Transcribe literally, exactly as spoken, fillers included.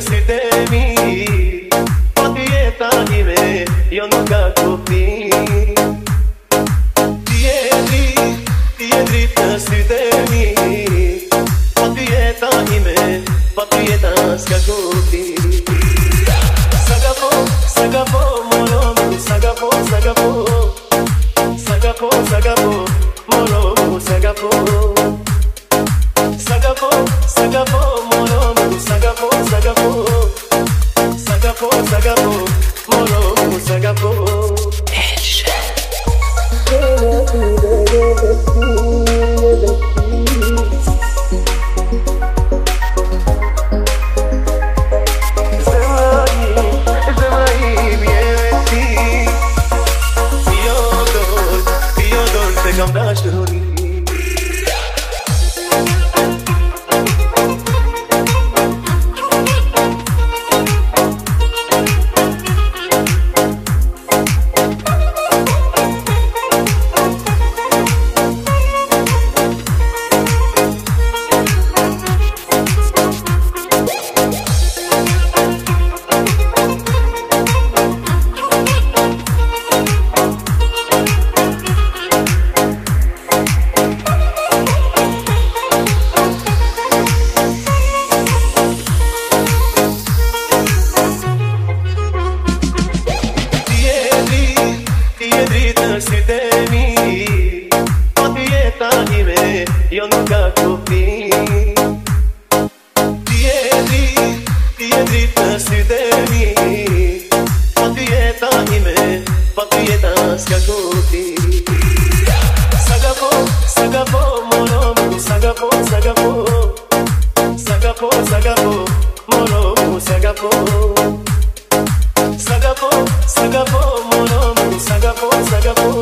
si temi, po ti jeta ime, jo nuk ka kuptim. Ti je dritë, ti je dritë në si temi, po ti jeta ime, po ti jeta s'ka kuptim. Sagapo, sagapo, moromu, sagapo, sagapo, sagapo, sagapo, moromu, sagapo. Sagapo, sagapo, moromu, sagapo, sagapo, sagapo, sagapo, moromu, sagapo. Kam dashuri. Si temi, po ti jeta ime, jo nuk ka kuptim. Ti je dritë, ti je dritë në si temi, po ti jeta ime, po ti jeta s'ka kuptim. Sagapo, sagapo, moromu, sagapo, sagapo, sagapo, sagapo, moromu, sagapo. Sagapo, sagapo, moromu, sagapo, sagapo,